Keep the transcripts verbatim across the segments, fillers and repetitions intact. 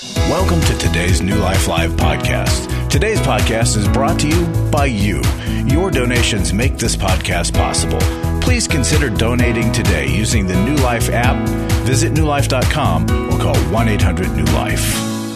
Welcome to today's New Life Live podcast. Today's podcast is brought to you by you. Your donations make this podcast possible. Please consider donating today using the New Life app. Visit new life dot com or call one eight hundred new life.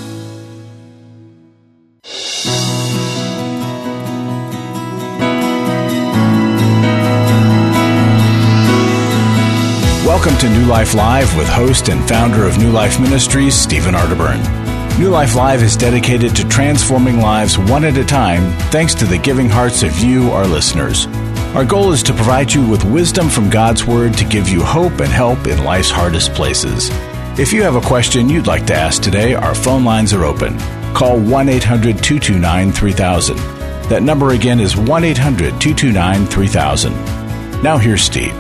Welcome to New Life Live with host and founder of New Life Ministries, Stephen Arterburn. New Life Live is dedicated to transforming lives one at a time thanks to the giving hearts of you, our listeners. Our goal is to provide you with wisdom from God's Word to give you hope and help in life's hardest places. If you have a question you'd like to ask today, our phone lines are open. Call one eight hundred two two nine three thousand. That number again is one eight hundred two two nine three thousand. Now here's Steve.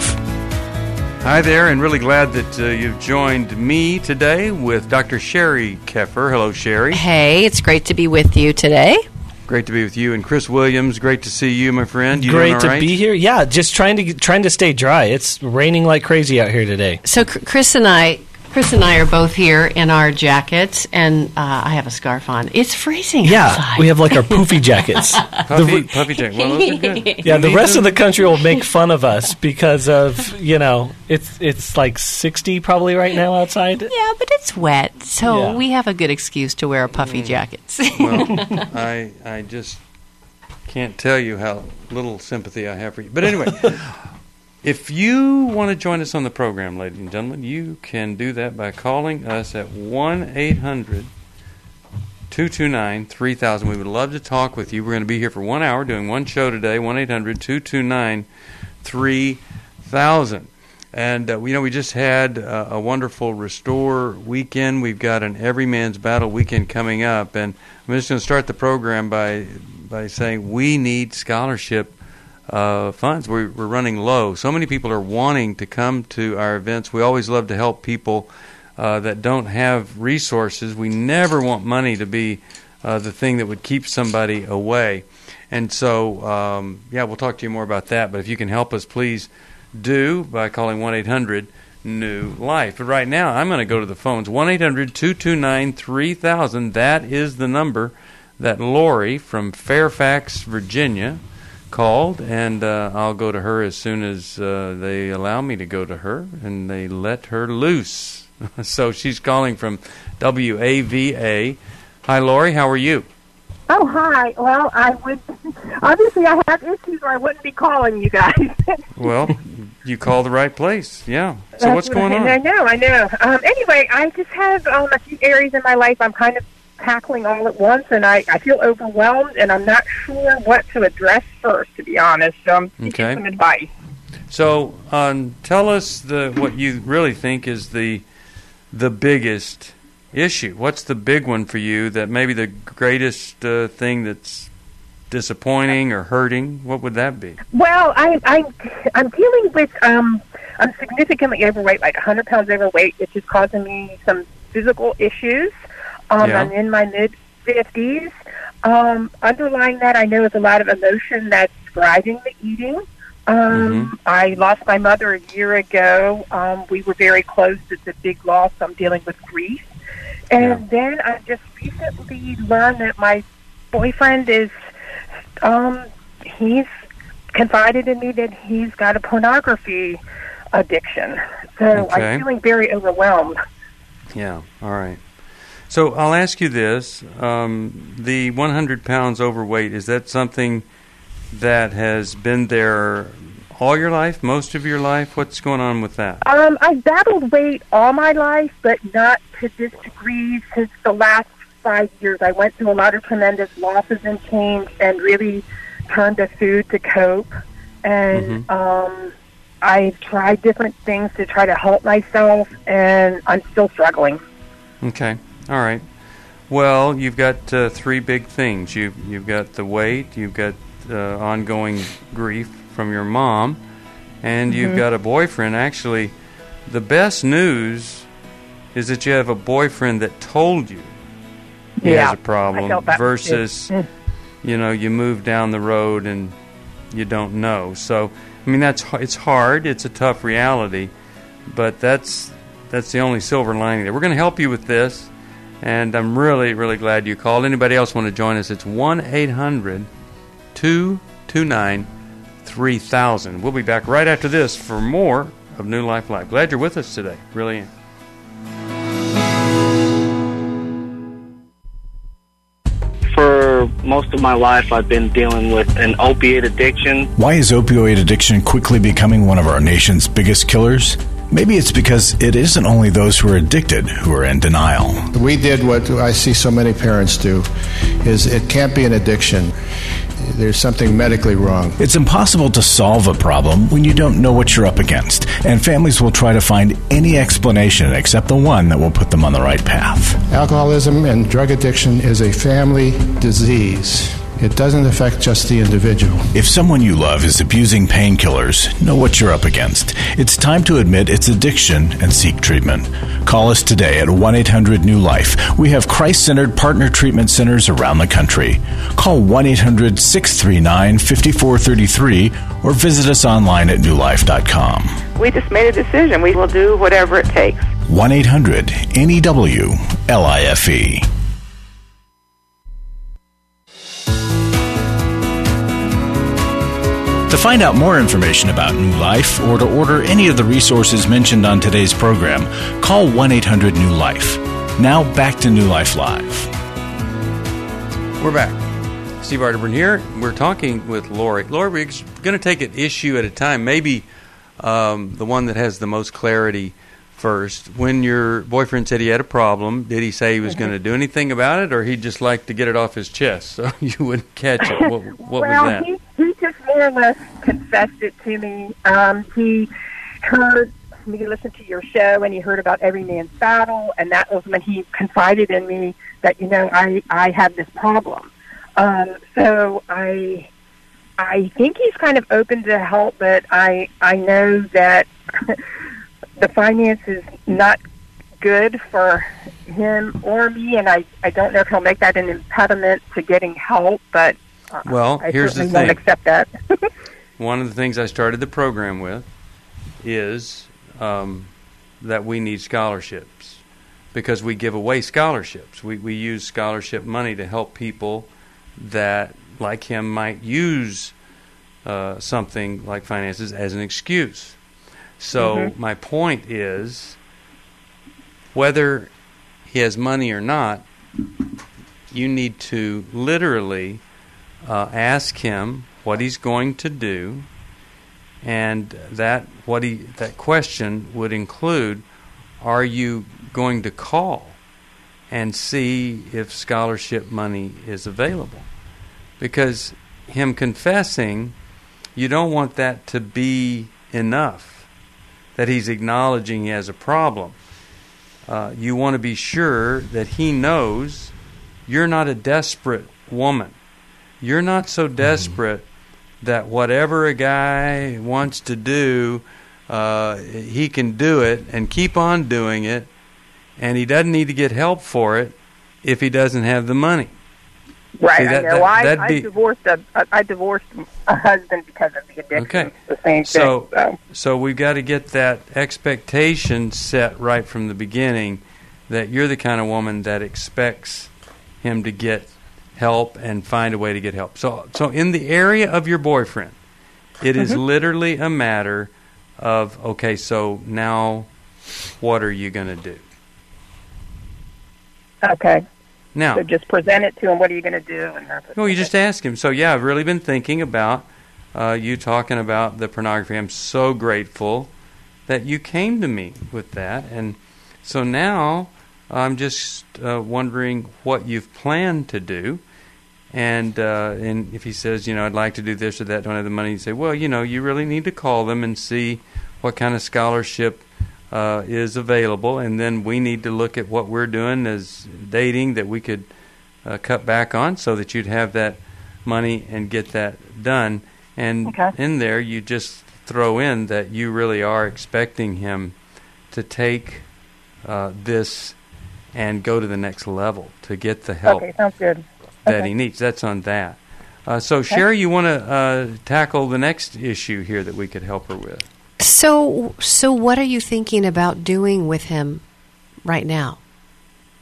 Hi there, and really glad that uh, you've joined me today with Doctor Sherry Keffer. Hello, Sherry. Hey, it's great to be with you today. Great to be with you. And Chris Williams, great to see you, my friend. You great doing all to right? be here. Yeah, just trying to trying to stay dry. It's raining like crazy out here today. So Chris and I, Chris and I are both here in our jackets, and uh, I have a scarf on. It's freezing Yeah, outside. we have like our poofy jackets. Puffy, the, puffy jacket. Well, those are good. yeah, the need rest them. of the country will make fun of us because of, you know, it's it's like sixty probably right now outside. Yeah, but it's wet, so Yeah. we have a good excuse to wear puffy Mm. jackets. Well, I I just can't tell you how little sympathy I have for you. But anyway, if you want to join us on the program, ladies and gentlemen, you can do that by calling us at one eight hundred two two nine three thousand. We would love to talk with you. We're going to be here for one hour doing one show today, one eight hundred two two nine three thousand. And, uh, you know, we just had uh, a wonderful Restore weekend. We've got an Every Man's Battle weekend coming up. And I'm just going to start the program by by saying we need scholarship uh, funds. We're, we're running low. So many people are wanting to come to our events. We always love to help people uh, that don't have resources. We never want money to be uh, the thing that would keep somebody away. And so, um, yeah, we'll talk to you more about that. But if you can help us, please do by calling one eight hundred new life. But right now, I'm going to go to the phones. one eight hundred two two nine three thousand. That is the number that Lori from Fairfax, Virginia, called. And uh, I'll go to her as soon as uh, they allow me to go to her, and they let her loose. So she's calling from W A V A. Hi, Lori. How are you? Oh, hi. Well, I would, obviously I have issues or I wouldn't be calling you guys. Well, you called the right place. Yeah. So That's what's going what on? I know, I know. Um, anyway, I just have um, a few areas in my life I'm kind of tackling all at once, and I, I feel overwhelmed, and I'm not sure what to address first, to be honest. So I'm seeking Okay. some advice. So, um, tell us the what you really think is the the biggest issue. What's the big one for you that maybe the greatest uh, thing that's disappointing or hurting? What would that be? Well, I, I, I'm dealing with, um, I'm significantly overweight, like one hundred pounds overweight, which is causing me some physical issues. Um, Yeah. I'm in my mid-fifties. Um, underlying that, I know is a lot of emotion that's driving the eating. Um, Mhm. I lost my mother a year ago. Um, we were very close. It's a big loss. I'm dealing with grief. And then I just recently learned that my boyfriend is, um, he's confided in me that he's got a pornography addiction. So Okay. I'm feeling very overwhelmed. Yeah. All right. So I'll ask you this: um, the one hundred pounds overweight, is that something that has been there all your life, most of your life? What's going on with that? Um, I've battled weight all my life, but not to this degree since the last five years. I went through a lot of tremendous losses and change and really turned to food to cope. And Mhm. um, I've tried different things to try to help myself, and I'm still struggling. Okay. All right. Well, you've got uh, three big things. You've, you've got the weight, you've got uh, ongoing grief from your mom, and you've Mhm. got a boyfriend. Actually, the best news is that you have a boyfriend that told you he Yeah, has a problem I felt that versus, too. you know, you move down the road and you don't know. So, I mean, that's it's hard. It's a tough reality, but that's that's the only silver lining there. We're going to help you with this, And I'm really, really glad you called. Anybody else want to join us? It's one eight hundred two two nine three thousand. We'll be back right after this for more of New Life Live. Glad you're with us today. Really am. For most of my life, I've been dealing with an opiate addiction. Why is opioid addiction quickly becoming one of our nation's biggest killers? Maybe it's because it isn't only those who are addicted who are in denial. We did what I see so many parents do, is it can't be an addiction. There's something medically wrong. It's impossible to solve a problem when you don't know what you're up against, and families will try to find any explanation except the one that will put them on the right path. Alcoholism and drug addiction is a family disease. It doesn't affect just the individual. If someone you love is abusing painkillers, know what you're up against. It's time to admit it's addiction and seek treatment. Call us today at one eight hundred new life. We have Christ-centered partner treatment centers around the country. Call one eight hundred six three nine five four three three or visit us online at new life dot com. We just made a decision. We will do whatever it takes. one eight hundred N E W L I F E. To find out more information about New Life or to order any of the resources mentioned on today's program, call one eight hundred new life. Now back to New Life Live. We're back. Steve Arterburn here. We're talking with Lori. Lori, we're going to take an issue at a time, maybe um, the one that has the most clarity first. When your boyfriend said he had a problem, did he say he was going to do anything about it, or he'd just like to get it off his chest so you wouldn't catch it? What, what well, was that? He, he just more or less confessed it to me. Um, he heard me listen to your show, and he heard about Every Man's Battle, and that was when he confided in me that, you know, I, I have this problem. Um, so I I think he's kind of open to help, but I I know that the finance is not good for him or me, and I, I don't know if he'll make that an impediment to getting help, but uh, well, I here's the certainly won't thing. accept that. One of the things I started the program with is um, that we need scholarships because we give away scholarships. We, we use scholarship money to help people that, like him, might use uh, something like finances as an excuse. So mm-hmm. my point is, whether he has money or not, you need to literally uh, ask him what he's going to do, and that what he that question would include: are you going to call and see if scholarship money is available? Because him confessing, you don't want that to be enough, that he's acknowledging he has a problem. Uh, you want to be sure that he knows you're not a desperate woman. You're not so desperate mm-hmm. that whatever a guy wants to do, uh, he can do it and keep on doing it, and he doesn't need to get help for it if he doesn't have the money. Right, See, that, I know. that, I, be, I divorced a I divorced a husband because of the addiction. Okay, the same so thing, so so we've got to get that expectation set right from the beginning, that you're the kind of woman that expects him to get help and find a way to get help. So so in the area of your boyfriend, it is mm-hmm. literally a matter of, okay, so now what are you going to do? Okay. Now, so just present it to him. What are you going to do? And that's well, you just ask him. So, yeah, I've really been thinking about uh, you talking about the pornography. I'm so grateful that you came to me with that. And so now I'm just uh, wondering what you've planned to do. And uh, and if he says, you know, I'd like to do this or that, don't have the money, you say, well, you know, you really need to call them and see what kind of scholarship Uh, is available, and then we need to look at what we're doing as dating that we could uh, cut back on so that you'd have that money and get that done. And okay. in there, you just throw in that you really are expecting him to take uh, this and go to the next level to get the help okay, sounds good. that okay. he needs. That's on that. Uh, so, okay. Sherry, you want to uh, tackle the next issue here that we could help her with? So, so what are you thinking about doing with him right now?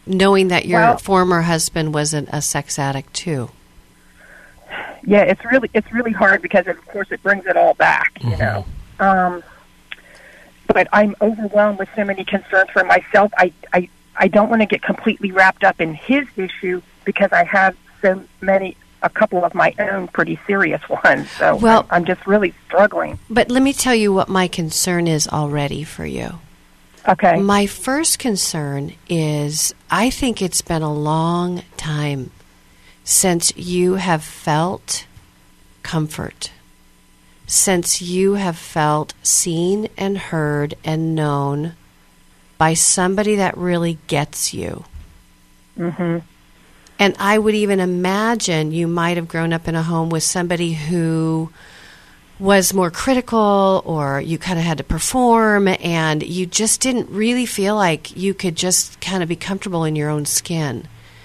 knowing that your Well- former husband was an, a sex addict too? Yeah, it's really it's really hard because of course it brings it all back, you know. Um, but I'm overwhelmed with so many concerns for myself. I I I don't want to get completely wrapped up in his issue because I have so many, a couple of my own pretty serious ones. So Well- I'm, I'm just really struggling. But let me tell you what my concern is already for you. Okay. My first concern is I think it's been a long time since you have felt comfort, since you have felt seen and heard and known by somebody that really gets you. Mm-hmm. And I would even imagine you might have grown up in a home with somebody who was more critical, or you kind of had to perform, and you just didn't really feel like you could just kind of be comfortable in your own skin.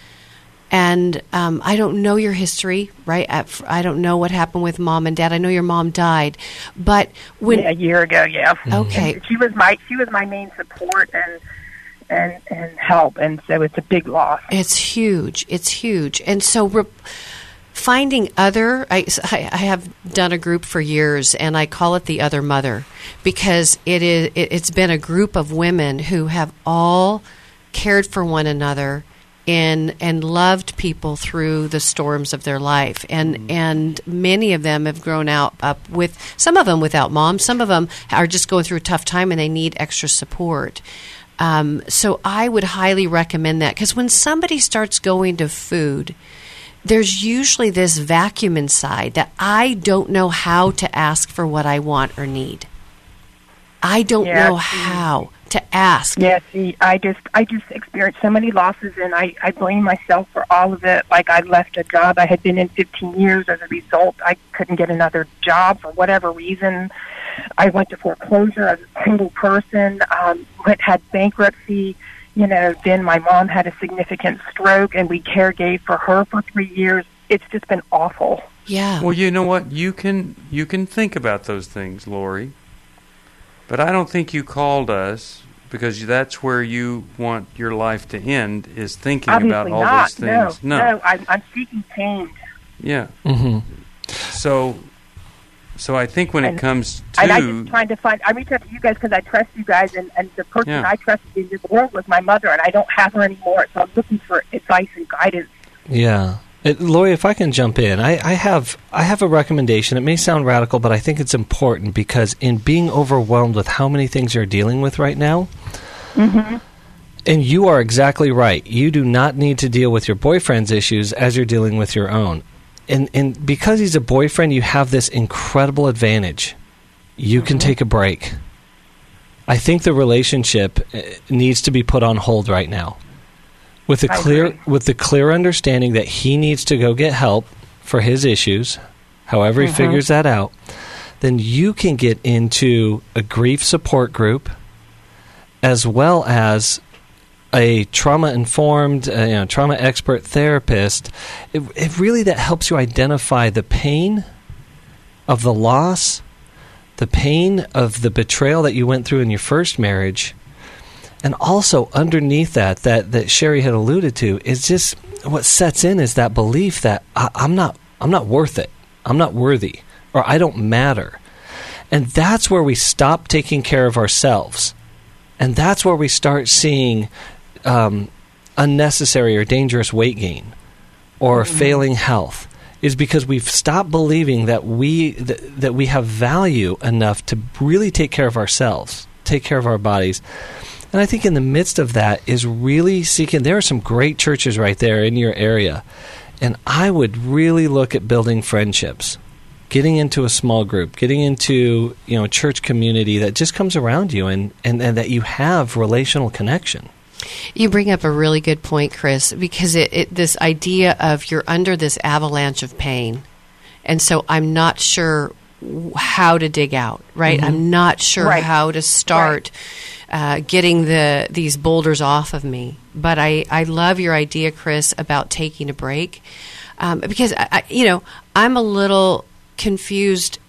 And um, I don't know your history, right? I, I don't know what happened with mom and dad. I know your mom died, but when Yeah, a year ago, yeah. Okay. And she was my she was my main support and and and help, and so it's a big loss. It's huge. It's huge. And so re- finding other, I, I have done a group for years, and I call it the other mother, because it is, it, it's been a group of women who have all cared for one another and, and loved people through the storms of their life. And, mm-hmm. and many of them have grown out up with, some of them without mom, some of them are just going through a tough time and they need extra support. Um, so I would highly recommend that, because when somebody starts going to food, there's usually this vacuum inside that I don't know how to ask for what I want or need. I don't Yeah, know see. how to ask. Yeah, see, I just I just experienced so many losses, and I, I blame myself for all of it. Like, I left a job I had been in fifteen years. As a result, I couldn't get another job for whatever reason. I went to foreclosure as a single person, um, went, had bankruptcy. You know, then my mom had a significant stroke, and we caregave for her for three years. It's just been awful. Yeah. Well, you know what? You can you can think about those things, Lori. But I don't think you called us because that's where you want your life to end, is thinking Obviously about all not. those things. No, no, I'm, I'm seeking change. Yeah. Mm-hmm. So, so I think when And- it comes to And I'm just trying to find, I reached out to you guys because I trust you guys, and, and the person Yeah. I trusted in this world was my mother, and I don't have her anymore, so I'm looking for advice and guidance. Yeah. It, Lori, if I can jump in, I, I have I have a recommendation. It may sound radical, but I think it's important, because in being overwhelmed with how many things you're dealing with right now, Mm-hmm. and you are exactly right, you do not need to deal with your boyfriend's issues as you're dealing with your own. And, and because he's a boyfriend, you have this incredible advantage. You can take a break. I think the relationship uh, needs to be put on hold right now. With the I clear agree. with the clear understanding that he needs to go get help for his issues, however he Mhm. figures that out, then you can get into a grief support group, as well as a trauma-informed, uh, you know, trauma expert therapist. It, it really that helps you identify the pain of the loss, the pain of the betrayal that you went through in your first marriage. And also underneath that, that, that Sherry had alluded to, is just what sets in is that belief that I, I'm not I'm not worth it. I'm not worthy, or I don't matter. And that's where we stop taking care of ourselves. And that's where we start seeing um, unnecessary or dangerous weight gain or mm-hmm. failing health, is because we've stopped believing that we th- that we have value enough to really take care of ourselves, take care of our bodies. And I think in the midst of that is really seeking, there are some great churches right there in your area. And I would really look at building friendships, getting into a small group, getting into, you know, a church community that just comes around you, and, and, and that you have relational connection. You bring up a really good point, Chris, because it, it, this idea of you're under this avalanche of pain. And so I'm not sure how to dig out, right? Mm-hmm. I'm not sure Right. how to start uh, getting the these boulders off of me. But I, I love your idea, Chris, about taking a break. Um, because, I, I, you know, I'm a little confused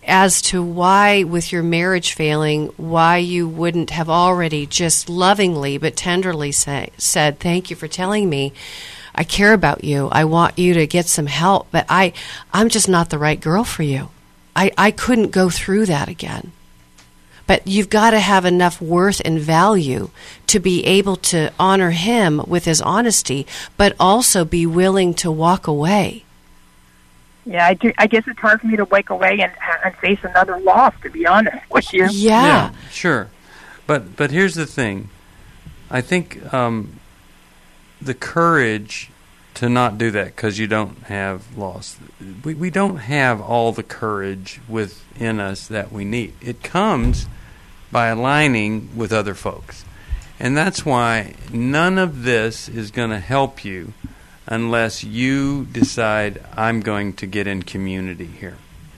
as to why, with your marriage failing, why you wouldn't have already just lovingly but tenderly say, said, thank you for telling me. I care about you. I want you to get some help, but I, I'm just not the right girl for you. I, I couldn't go through that again. But you've got to have enough worth and value to be able to honor him with his honesty, but also be willing to walk away. Yeah, I, do, I guess it's hard for me to wake away and, and face another loss, to be honest with you. Yeah. Yeah, sure. But but here's the thing. I think um, the courage to not do that because you don't have loss. We, we don't have all the courage within us that we need. It comes by aligning with other folks. And that's why none of this is going to help you unless you decide, I'm going to get in community here.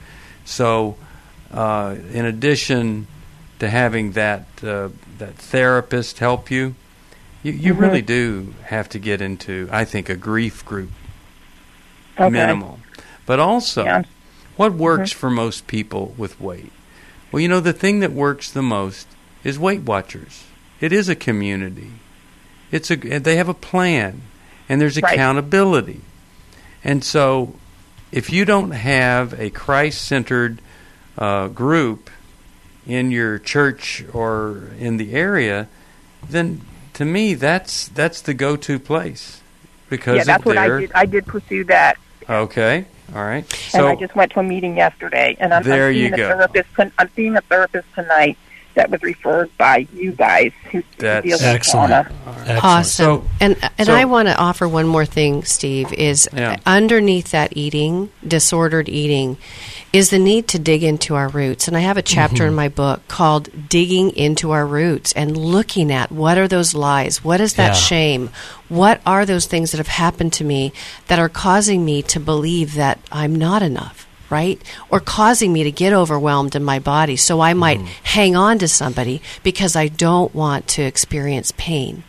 So uh, in addition to having that uh, that therapist help you, you, you mm-hmm. really do have to get into, I think, a grief group, okay. minimal. But also, yeah. what works mm-hmm. for most people with weight? Well, you know, the thing that works the most is Weight Watchers. It is a community. It's a they have a plan, and there's right. accountability. And so if you don't have a Christ-centered uh, group in your church or in the area, then to me that's that's the go-to place. Because yeah, that's what I did. I did pursue that. Okay, all right. So, and I just went to a meeting yesterday, and I'm, there I'm seeing you a go. therapist. I'm seeing a therapist tonight that was referred by you guys who That's deal with excellent. trauma. Excellent. Awesome. So- and and so- I want to offer one more thing, Steve, is Yeah. underneath that eating, disordered eating, is the need to dig into our roots. And I have a chapter in my book called Digging into Our Roots and looking at what are those lies? What is that Yeah. shame? What are those things that have happened to me that are causing me to believe that I'm not enough? Right? Or causing me to get overwhelmed in my body so I might mm. hang on to somebody because I don't want to experience pain.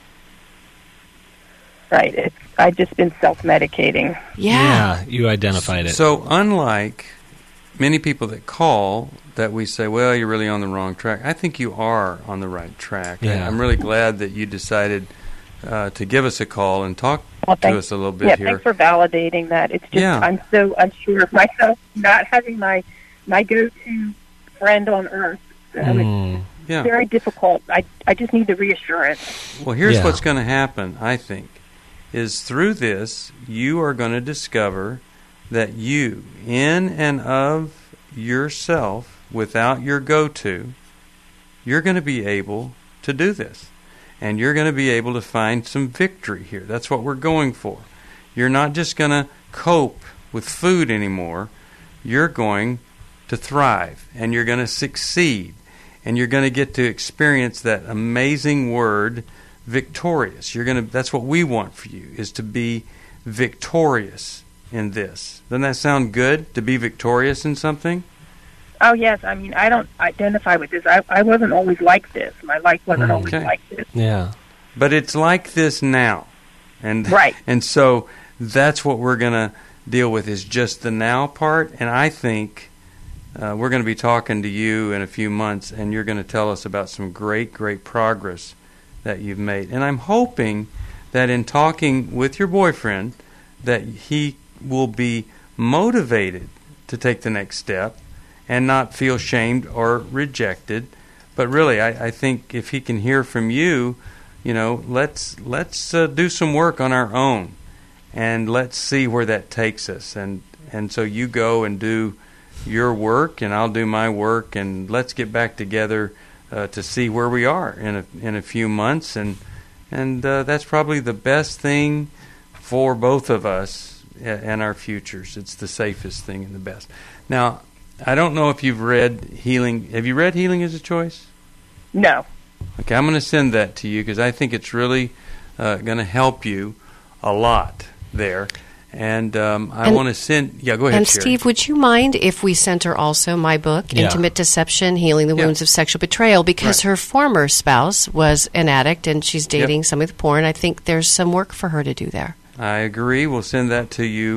Right. It's, I've just been self-medicating. Yeah. Yeah, you identified it. So unlike many people that call that we say, well, you're really on the wrong track, I think you are on the right track. Yeah. I'm really glad that you decided uh, to give us a call and talk Well, to thanks, us a little bit yeah, here. thanks for validating that. It's just Yeah. I'm so unsure of myself, not having my my go-to friend on earth. So Mm. It's Yeah. very difficult. I I just need the reassurance. Well, here's Yeah. what's going to happen, I think, is through this, you are going to discover that you, in and of yourself, without your go-to, you're going to be able to do this. And you're going to be able to find some victory here. That's what we're going for. You're not just going to cope with food anymore. You're going to thrive, and you're going to succeed, and you're going to get to experience that amazing word, victorious. You're going to. That's what we want for you, is to be victorious in this. Doesn't that sound good, to be victorious in something? Oh yes, I mean I don't identify with this. I I wasn't always like this. My life wasn't always Okay. like this. Yeah. But it's like this now. And Right. and so that's what we're going to deal with, is just the now part. And I think uh, we're going to be talking to you in a few months, and you're going to tell us about some great, great progress that you've made. And I'm hoping that in talking with your boyfriend, that he will be motivated to take the next step and not feel shamed or rejected. But really, I, I think if he can hear from you, you know, let's let's uh, do some work on our own, and let's see where that takes us. And and so you go and do your work, and I'll do my work, and let's get back together uh, to see where we are in a in a few months. And and uh, that's probably the best thing for both of us and our futures. It's the safest thing and the best. Now, I don't know if you've read Healing. Have you read Healing is a Choice? No. Okay, I'm going to send that to you because I think it's really uh, going to help you a lot there. And um, I And- want to send... Yeah, go ahead, And Sherry. Steve, would you mind if we sent her also my book, Yeah. Intimate Deception, Healing the Yeah. Wounds of Sexual Betrayal, because Right. her former spouse was an addict and she's dating some with porn. I think there's some work for her to do there. I agree. We'll send that to you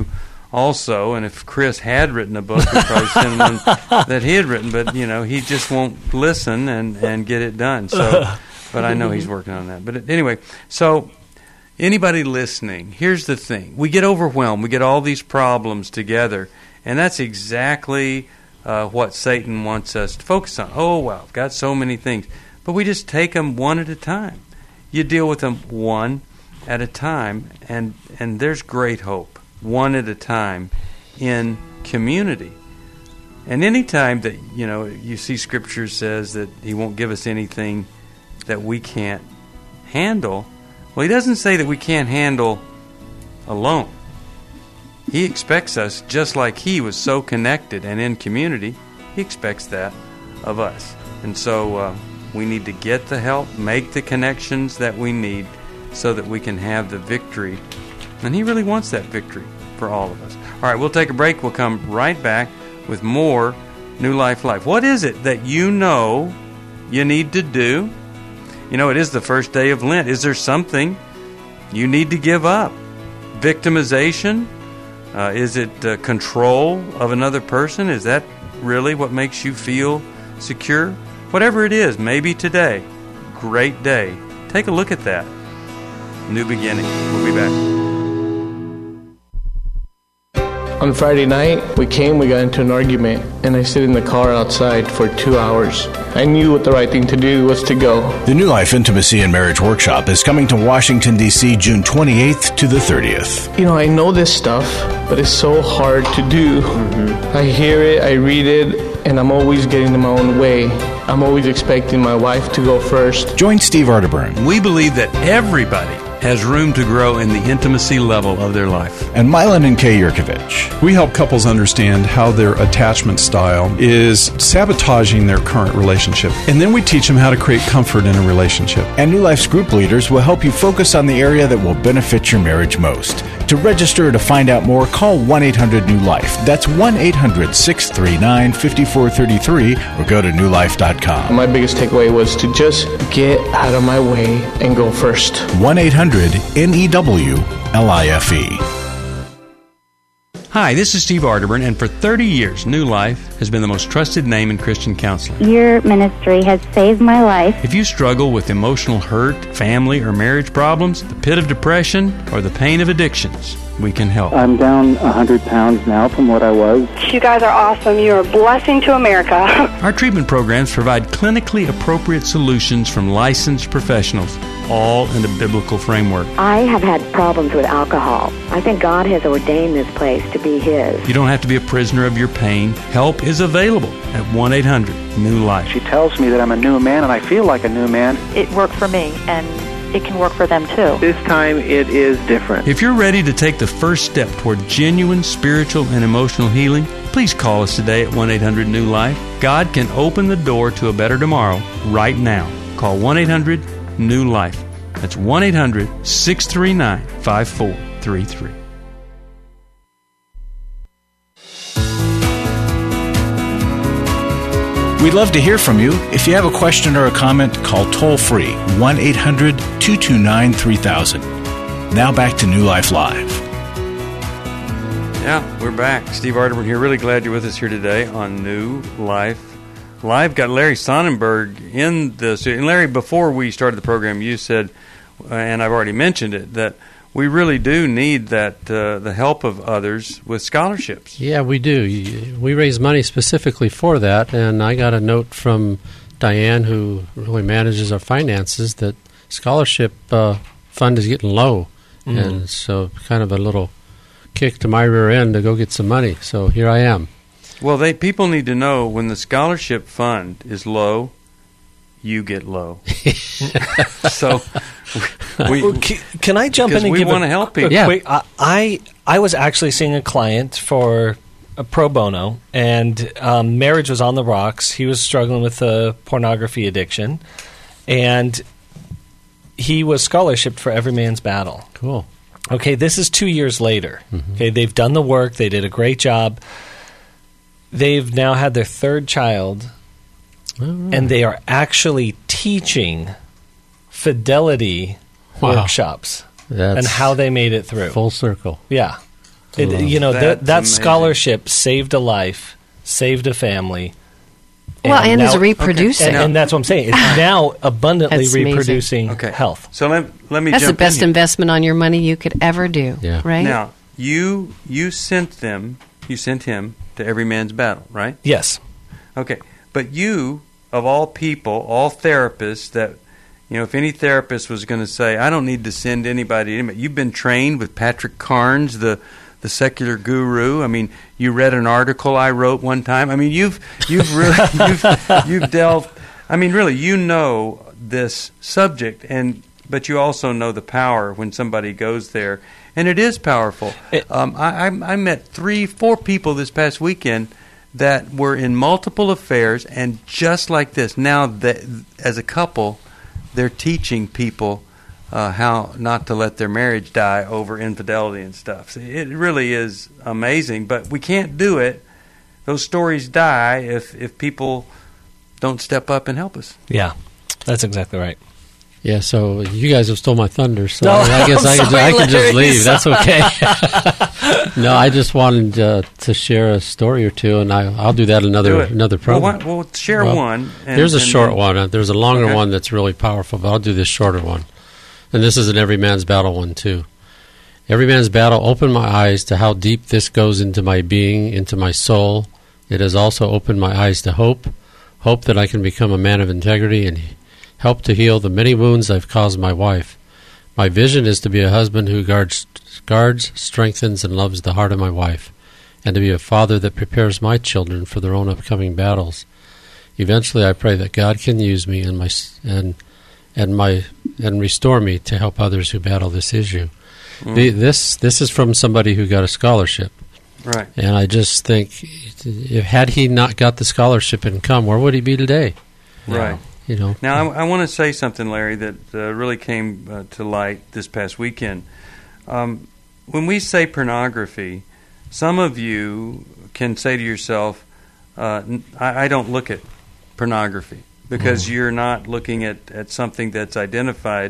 also. And if Chris had written a book, we'd probably send one that he had written. But, you know, he just won't listen and, and get it done. So, but I know he's working on that. But anyway, so anybody listening, here's the thing. We get overwhelmed. We get all these problems together. And that's exactly uh, what Satan wants us to focus on. Oh, well, I've got so many things. But we just take them one at a time. You deal with them one at a time, and, and there's great hope, one at a time, in community. And any time that, you know, you see Scripture says that He won't give us anything that we can't handle, well, He doesn't say that we can't handle alone. He expects us, just like He was so connected and in community, He expects that of us. And so uh, we need to get the help, make the connections that we need so that we can have the victory. And He really wants that victory for all of us. All right, we'll take a break. We'll come right back with more New Life Live. What is it that you know you need to do? You know, it is the first day of Lent. Is there something you need to give up? Victimization? Uh, is it uh, control of another person? Is that really what makes you feel secure? Whatever it is, maybe today, great day. Take a look at that. New beginning. We'll be back. On Friday night, we came, we got into an argument, and I stayed in the car outside for two hours. I knew what the right thing to do was to go. The New Life Intimacy and Marriage Workshop is coming to Washington, D C June twenty-eighth to the thirtieth. You know, I know this stuff, but it's so hard to do. Mm-hmm. I hear it, I read it, and I'm always getting in my own way. I'm always expecting my wife to go first. Join Steve Arterburn. We believe that everybody has room to grow in the intimacy level of their life. And Milan and Kay Yurkovich. We help couples understand how their attachment style is sabotaging their current relationship. And then we teach them how to create comfort in a relationship. And New Life's group leaders will help you focus on the area that will benefit your marriage most. To register or to find out more, call one eight hundred new life. That's one eight hundred six three nine five four three three or go to new life dot com. My biggest takeaway was to just get out of my way and go first. one eight hundred N E W L I F E. Hi, this is Steve Arterburn, and for thirty years, New Life has been the most trusted name in Christian counseling. Your ministry has saved my life. If you struggle with emotional hurt, family or marriage problems, the pit of depression, or the pain of addictions, we can help. I'm down one hundred pounds now from what I was. You guys are awesome. You're a blessing to America. Our treatment programs provide clinically appropriate solutions from licensed professionals, all in a biblical framework. I have had problems with alcohol. I think God has ordained this place to be His. You don't have to be a prisoner of your pain. Help is available at one eight hundred new life. She tells me that I'm a new man, and I feel like a new man. It worked for me, and it can work for them too. This time it is different. If you're ready to take the first step toward genuine spiritual and emotional healing, please call us today at one eight hundred new life. God can open the door to a better tomorrow right now. Call one eight hundred new life. That's one eight hundred six three nine five four three three. We'd love to hear from you. If you have a question or a comment, call toll-free one eight hundred two two nine three thousand. Now back to New Life Live. Yeah, we're back. Steve Arterburn here. Really glad you're with us here today on New Life Live. Got Larry Sonnenberg in the studio. And Larry, before we started the program, you said, uh, and I've already mentioned it, that we really do need that uh, the help of others with scholarships. Yeah, we do. We raise money specifically for that, and I got a note from Diane, who really manages our finances, that scholarship uh, fund is getting low, mm-hmm. and so kind of a little kick to my rear end to go get some money. So here I am. Well, they people need to know when the scholarship fund is low, you get low. So, we, well, can, can I jump in and we give want a, to help people? A quick, I, I I was actually seeing a client for a pro bono, and um, marriage was on the rocks. He was struggling with a pornography addiction, and he was scholarshiped for Every Man's Battle. Cool. Okay, this is two years later. Mm-hmm. Okay, they've done the work. They did a great job. They've now had their third child, right. and they are actually teaching fidelity wow. workshops That's and how they made it through. Full circle. Yeah. It, you know, that, That's that amazing. scholarship saved a life, saved a family. Well, and now- is reproducing. And, and that's what I'm saying. It's now abundantly That's amazing. reproducing Okay. health. So let, let me That's the jump best in here. investment on your money you could ever do, Yeah. right? Now, you you sent them, you sent him to Every Man's Battle, right? Yes. Okay. But you, of all people, all therapists that, you know, if any therapist was going to say, I don't need to send anybody, anybody, you've been trained with Patrick Carnes, the the secular guru. I mean, you read an article I wrote one time. I mean, you've you've really you've you've delved. I mean, really, you know this subject, and but you also know the power when somebody goes there, and it is powerful. Um, I, I I met three, four people this past weekend that were in multiple affairs, and just like this, now that as a couple, they're teaching people uh, how not to let their marriage die over infidelity and stuff. So it really is amazing, but we can't do it. Those stories die if, if people don't step up and help us. Yeah, that's exactly right. Yeah, so you guys have stole my thunder, so No, I guess I'm I could, sorry, I could just Larry. leave. That's okay. No, I just wanted uh, to share a story or two, and I, I'll do that another Do it. another Well, program. why- well, share Well, one, and- there's a and short then- one. Uh, There's a longer Okay. one that's really powerful, but I'll do this shorter one. And this is an Every Man's Battle one, too. Every Man's Battle opened my eyes to how deep this goes into my being, into my soul. It has also opened my eyes to hope, hope that I can become a man of integrity and help to heal the many wounds I've caused my wife. My vision is to be a husband who guards, guards, strengthens, and loves the heart of my wife, and to be a father that prepares my children for their own upcoming battles. Eventually, I pray that God can use me and my and and my and restore me to help others who battle this issue. Mm. The, this this is from somebody who got a scholarship. Right. And I just think, if had he not got the scholarship and come, where would he be today? Right. You know. Now, I, I want to say something, Larry, that uh, really came uh, to light this past weekend. Um, when we say pornography, some of you can say to yourself, uh, n- I, I don't look at pornography because Mm. you're not looking at, at something that's identified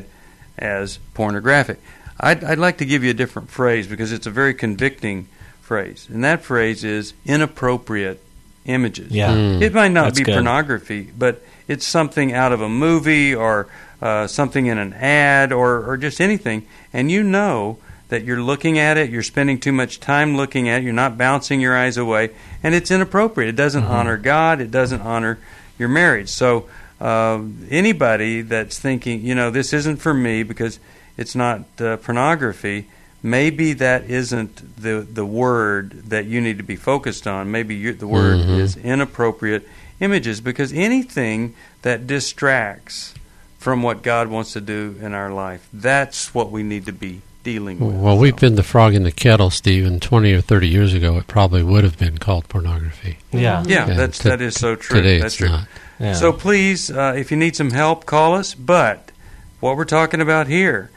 as pornographic. I'd, I'd like to give you a different phrase because it's a very convicting phrase, and that phrase is inappropriate images. Yeah. Mm. It might not That's be good. pornography, but it's something out of a movie or uh, something in an ad or, or just anything, and you know that you're looking at it, you're spending too much time looking at it, you're not bouncing your eyes away, and it's inappropriate. It doesn't Mhm. honor God, it doesn't honor your marriage. So uh, anybody that's thinking, you know, this isn't for me because it's not uh, pornography, maybe that isn't the the word that you need to be focused on. Maybe you, the word Mhm. is inappropriate images, because anything that distracts from what God wants to do in our life, that's what we need to be dealing with. Well, we've been the frog in the kettle, Steve, and twenty or thirty years ago, it probably would have been called pornography. Yeah. Yeah, And that's to- that is so true. Today that's it's true. not. Yeah. So please, uh, if you need some help, call us. But what we're talking about here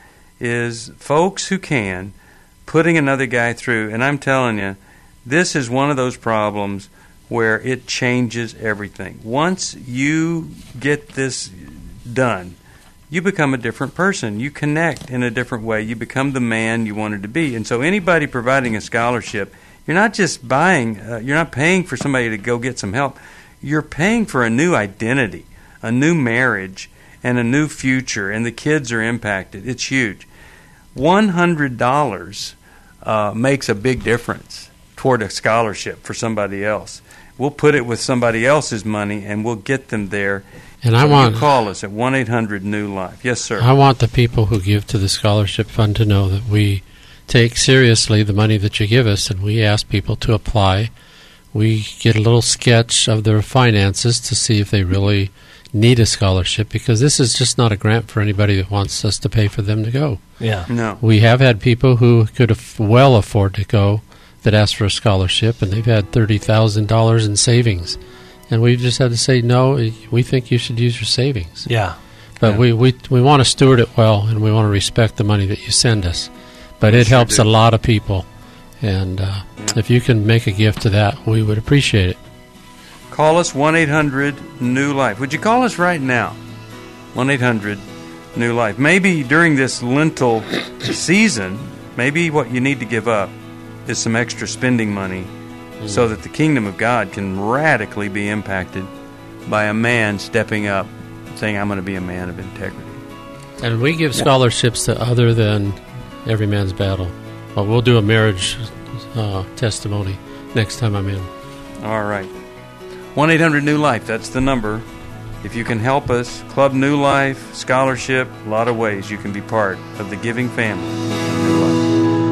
is folks who can putting another guy through, and I'm telling you, this is one of those problems where it changes everything. Once you get this done, you become a different person. You connect in a different way. You become the man you wanted to be. And so anybody providing a scholarship, you're not just buying, uh, you're not paying for somebody to go get some help. You're paying for a new identity, a new marriage, and a new future, and the kids are impacted. It's huge. one hundred dollars uh, makes a big difference toward a scholarship for somebody else. We'll put it with somebody else's money, and we'll get them there. And I So want- you call us at one eight hundred new life. Yes, sir. I want the people who give to the scholarship fund to know that we take seriously the money that you give us, and we ask people to apply. We get a little sketch of their finances to see if they really need a scholarship, because this is just not a grant for anybody that wants us to pay for them to go. Yeah. No. We have had people who could af- well afford to go that asked for a scholarship, and they've had thirty thousand dollars in savings. And we've just had to say, no, we think you should use your savings. Yeah. But Yeah. we, we, we want to steward it well, and we want to respect the money that you send us. But We it sure helps do. a lot of people. And uh, if you can make a gift to that, we would appreciate it. Call us one eight hundred new life. Would you call us right now? one eight hundred new life. Maybe during this lentil season, maybe what you need to give up is some extra spending money mm. so that the kingdom of God can radically be impacted by a man stepping up, saying, I'm going to be a man of integrity. And we give scholarships to other than Every Man's Battle. Well, we'll do a marriage uh, testimony next time I'm in. All right. one eight hundred new life, that's the number. If you can help us, Club New Life, scholarship, a lot of ways you can be part of the giving family of New Life.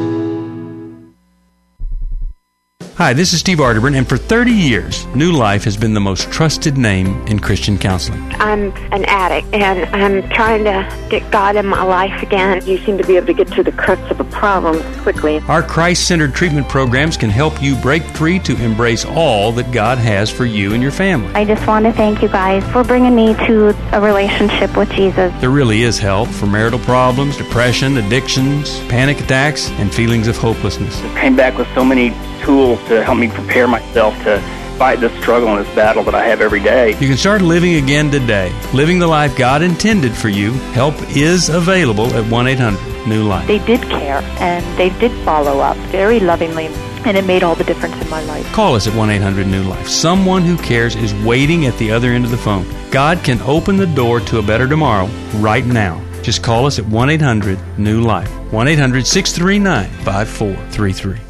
Hi, this is Steve Arterburn, and for thirty years, New Life has been the most trusted name in Christian counseling. I'm an addict, and I'm trying to get God in my life again. You seem to be able to get to the crux of a problem quickly. Our Christ-centered treatment programs can help you break free to embrace all that God has for you and your family. I just want to thank you guys for bringing me to a relationship with Jesus. There really is help for marital problems, depression, addictions, panic attacks, and feelings of hopelessness. I came back with so many tools to help me prepare myself to fight this struggle and this battle that I have every day. You can start living again today, living the life God intended for you. Help is available at one eight hundred new life. They did care, and they did follow up very lovingly, and it made all the difference in my life. Call us at one eight hundred new life. Someone who cares is waiting at the other end of the phone. God can open the door to a better tomorrow right now. Just call us at one eight hundred new life. one eight hundred six three nine five four three three.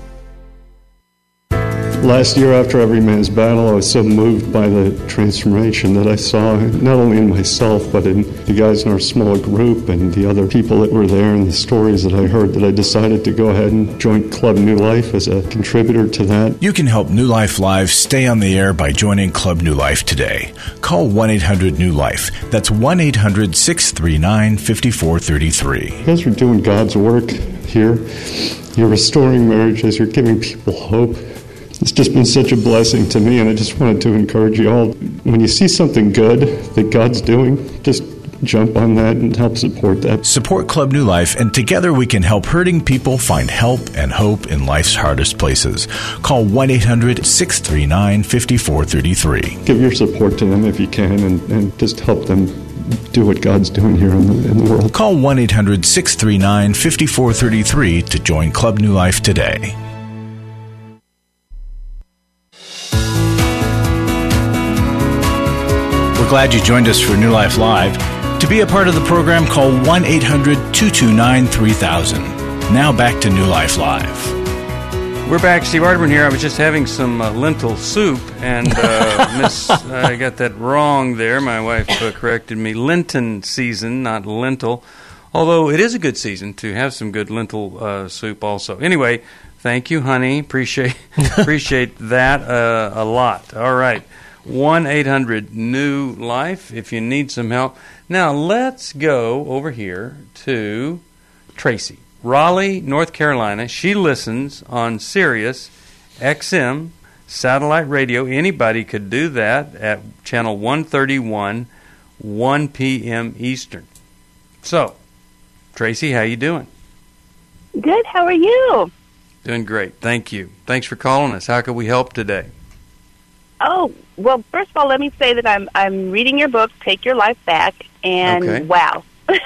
Last year, after Every Man's Battle, I was so moved by the transformation that I saw not only in myself, but in the guys in our small group and the other people that were there and the stories that I heard, that I decided to go ahead and join Club New Life as a contributor to that. You can help New Life Live stay on the air by joining Club New Life today. Call one eight hundred new life. That's one eight hundred six three nine five four three three. You guys are doing God's work here. You're restoring marriages. You're giving people hope. It's just been such a blessing to me, and I just wanted to encourage you all. When you see something good that God's doing, just jump on that and help support that. Support Club New Life, and together we can help hurting people find help and hope in life's hardest places. Call one eight hundred six three nine five four three three. Give your support to them if you can, and, and just help them do what God's doing here in the, in the world. Call one eight hundred six three nine five four three three to join Club New Life today. We're glad you joined us for New Life Live. To be a part of the program, call one eight hundred two two nine three thousand. Now back to New Life Live. We're back. Steve Arterburn here. I was just having some uh, lentil soup, and uh, miss, I got that wrong there. My wife uh, corrected me. Lenten season, not lentil. Although it is a good season to have some good lentil uh, soup also. Anyway, thank you, honey. Appreciate appreciate that uh, a lot. All right. one eight hundred new life if you need some help. Now, let's go over here to Tracy. Raleigh, North Carolina. She listens on Sirius X M satellite radio. Anybody could do that at channel one thirty-one, one p.m. Eastern. So, Tracy, how you doing? Good. How are you? Doing great. Thank you. Thanks for calling us. How can we help today? Oh, well, first of all, let me say that I'm I'm reading your book, Take Your Life Back, and okay. wow.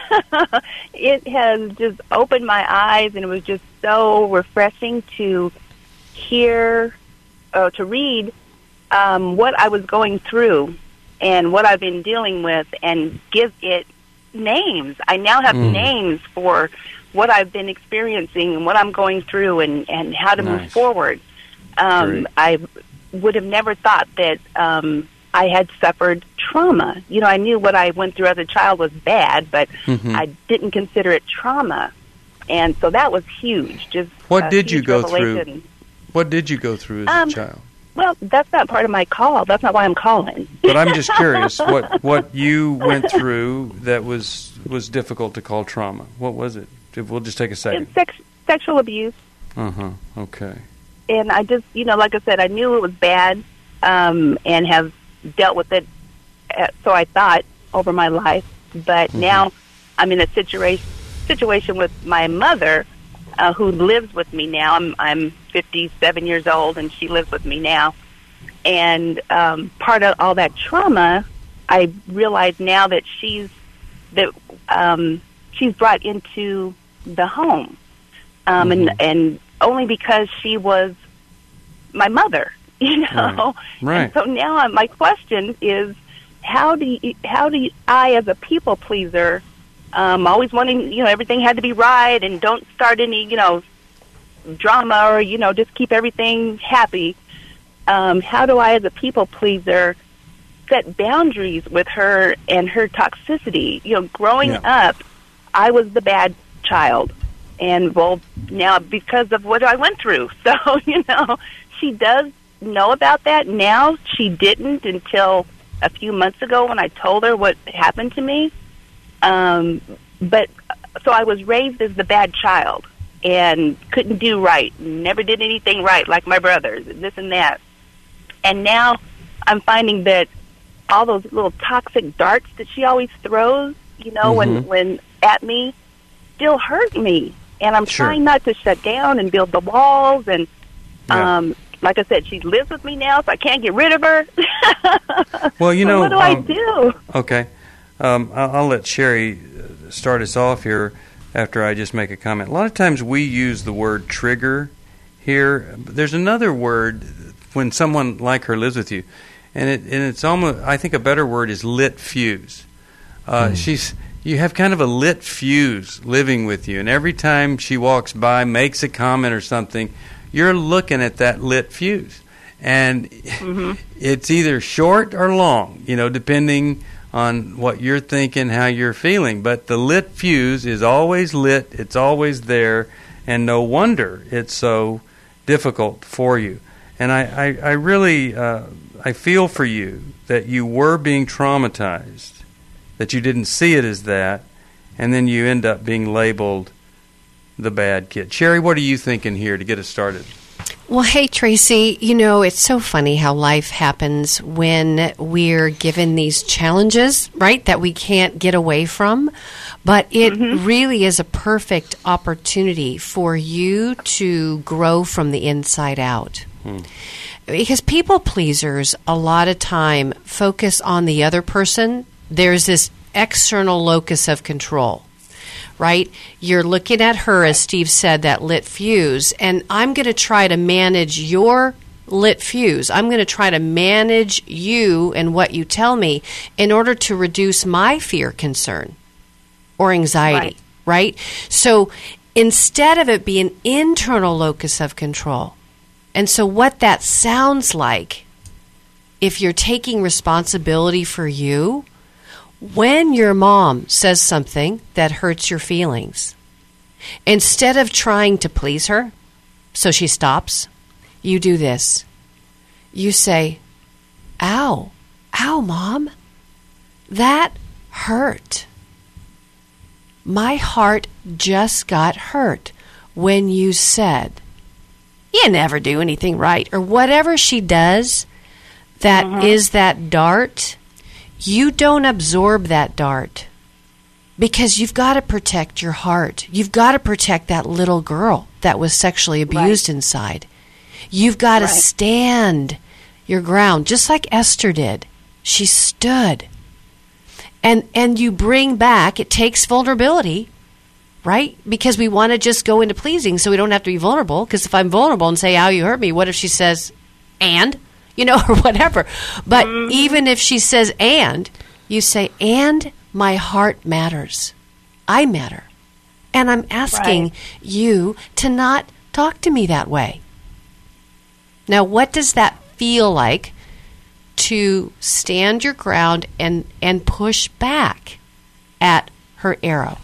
It has just opened my eyes, and it was just so refreshing to hear, uh, to read um, what I was going through and what I've been dealing with, and give it names. I now have mm. names for what I've been experiencing and what I'm going through, and, and how to nice. move forward. Um, I would have never thought that um, I had suffered trauma. You know, I knew what I went through as a child was bad, but mm-hmm. I didn't consider it trauma. And so that was huge. Just What did you go revelation. through? What did you go through as um, a child? Well, that's not part of my call. That's not why I'm calling. But I'm just curious what what you went through that was was difficult to call trauma. What was it? We'll just take a second. It's sex, sexual abuse. Uh-huh. Okay. And I just, you know, like I said, I knew it was bad, um, and have dealt with it, uh, so I thought, over my life. But mm-hmm. now I'm in a situation situation with my mother, uh, who lives with me now. I'm I'm fifty-seven years old, and she lives with me now. And um, part of all that trauma, I realize now that she's that um, she's brought into the home, um, mm-hmm. and and only because she was my mother, you know. Right. Right. And so now uh, my question is, how do you, how do you, I, as a people pleaser, um, always wanting, you know, everything had to be right and don't start any, you know, drama or, you know, just keep everything happy. Um, how do I, as a people pleaser, set boundaries with her and her toxicity? You know, growing Yeah. up, I was the bad child. And, well, now because of what I went through. So, you know, she does know about that now. She didn't until a few months ago when I told her what happened to me. Um, but so I was raised as the bad child and couldn't do right, never did anything right like my brothers, and this and that. And now I'm finding that all those little toxic darts that she always throws, you know, Mm-hmm. when, when at me, still hurt me. And I'm Sure. trying not to shut down and build the walls. And Yeah. um, like I said, she lives with me now, so I can't get rid of her. Well, you So know, what do I um, do? Okay. Um, I'll, I'll let Sherry uh, start us off here after I just make a comment. A lot of times we use the word trigger here. There's another word when someone like her lives with you, and it and it's almost, I think a better word is lit fuse. Uh, Mm. She's you have kind of a lit fuse living with you, and every time she walks by, makes a comment or something, you're looking at that lit fuse. And Mm-hmm. it's either short or long, you know, depending on what you're thinking, how you're feeling. But the lit fuse is always lit, it's always there, and no wonder it's so difficult for you. And I, I, I really, uh, I feel for you that you were being traumatized, that you didn't see it as that, and then you end up being labeled the bad kid. Sherry, what are you thinking here to get us started? Well, hey, Tracy, you know, it's so funny how life happens when we're given these challenges, right, that we can't get away from. But it really is a perfect opportunity for you to grow from the inside out. Hmm. Because people pleasers, a lot of time, focus on the other person. There's this external locus of control. Right? You're looking at her, as Steve said, that lit fuse, and I'm going to try to manage your lit fuse. I'm going to try to manage you and what you tell me in order to reduce my fear, concern, or anxiety. Right? So instead of it being an internal locus of control, and so what that sounds like, if you're taking responsibility for you, when your mom says something that hurts your feelings, instead of trying to please her so she stops, you do this. You say, ow, ow, Mom, that hurt. My heart just got hurt when you said, you never do anything right, or whatever she does that Mhm. is that dart. You don't absorb that dart because you've got to protect your heart. You've got to protect that little girl that was sexually abused Right. inside. You've got to Right. stand your ground, just like Esther did. She stood. And and you bring back, it takes vulnerability, right? Because we want to just go into pleasing so we don't have to be vulnerable. Because if I'm vulnerable and say, ow, you hurt me, what if she says, and? You know, or whatever. But Mm-hmm. even if she says, and, you say, and my heart matters. I matter. And I'm asking Right. you to not talk to me that way. Now, what does that feel like to stand your ground and, and push back at her arrow?